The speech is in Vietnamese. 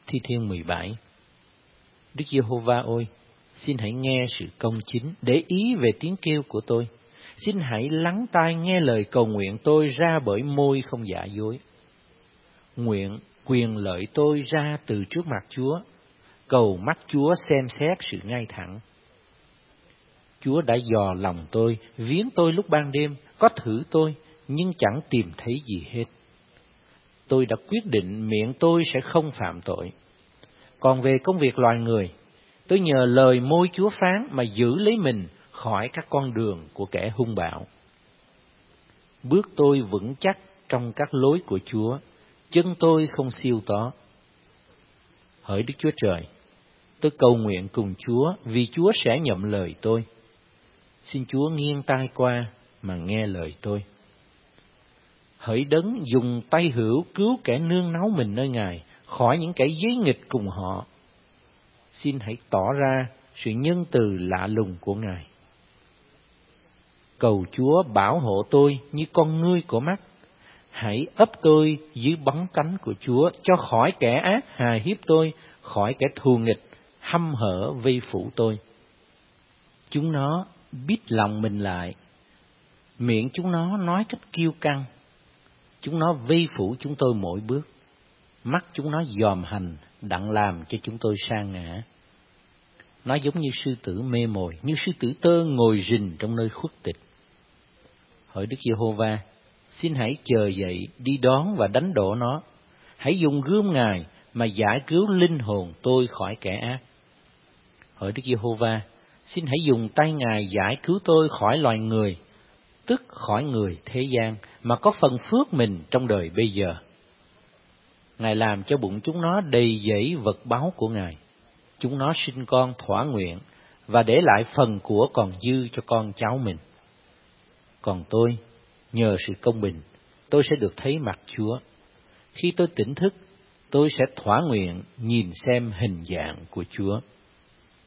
Thi Thiên 17. Đức Giê-hô-va ơi, xin hãy nghe sự công chính, để ý về tiếng kêu của tôi. Xin hãy lắng tai nghe lời cầu nguyện tôi ra bởi môi không giả dối. Nguyện quyền lợi tôi ra từ trước mặt Chúa, cầu mắt Chúa xem xét sự ngay thẳng. Chúa đã dò lòng tôi, viếng tôi lúc ban đêm, có thử tôi, nhưng chẳng tìm thấy gì hết. Tôi đã quyết định miệng tôi sẽ không phạm tội. Còn về công việc loài người, tôi nhờ lời môi Chúa phán mà giữ lấy mình khỏi các con đường của kẻ hung bạo. Bước tôi vững chắc trong các lối của Chúa, chân tôi không siêu tó. Hỡi Đức Chúa Trời, tôi cầu nguyện cùng Chúa vì Chúa sẽ nhậm lời tôi. Xin Chúa nghiêng tai qua mà nghe lời tôi. Hỡi Đấng dùng tay hữu cứu kẻ nương náu mình nơi Ngài khỏi những kẻ giấy nghịch cùng họ. Xin hãy tỏ ra sự nhân từ lạ lùng của Ngài. Cầu Chúa bảo hộ tôi như con ngươi của mắt. Hãy ấp tôi dưới bóng cánh của Chúa, cho khỏi kẻ ác hà hiếp tôi, khỏi kẻ thù nghịch hăm hở vây phủ tôi. Chúng nó bít lòng mình lại, miệng chúng nó nói cách kiêu căng. Chúng nó vây phủ chúng tôi mỗi bước, mắt chúng nó dòm hành, đặng làm cho chúng tôi sa ngã. Nó giống như sư tử mê mồi, như sư tử tơ ngồi rình trong nơi khuất tịch. Hỡi Đức Giê-hô-va, xin hãy chờ dậy đi đón và đánh đổ nó. Hãy dùng gươm Ngài mà giải cứu linh hồn tôi khỏi kẻ ác. Hỡi Đức Giê-hô-va, xin hãy dùng tay Ngài giải cứu tôi khỏi loài người, tức khỏi người thế gian, mà có phần phước mình trong đời bây giờ. Ngài làm cho bụng chúng nó đầy dẫy vật báu của Ngài. Chúng nó sinh con thỏa nguyện và để lại phần của còn dư cho con cháu mình. Còn tôi, nhờ sự công bình, tôi sẽ được thấy mặt Chúa. Khi tôi tỉnh thức, tôi sẽ thỏa nguyện nhìn xem hình dạng của Chúa.